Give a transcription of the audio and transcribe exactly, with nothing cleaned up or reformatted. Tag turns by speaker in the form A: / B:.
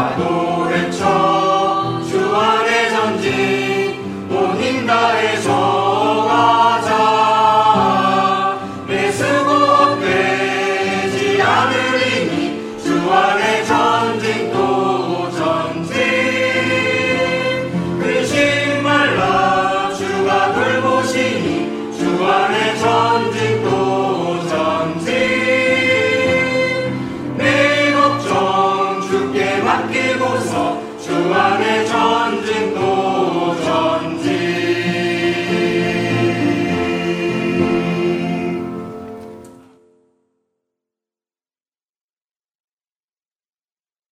A: 노래쳐 주 안에 전진 온 힘 다해 정하자. 내 수고 헛되지 않으리니 주 안에 전진 또 전진. 근심 말라 주가 돌보시니 주 안에 전진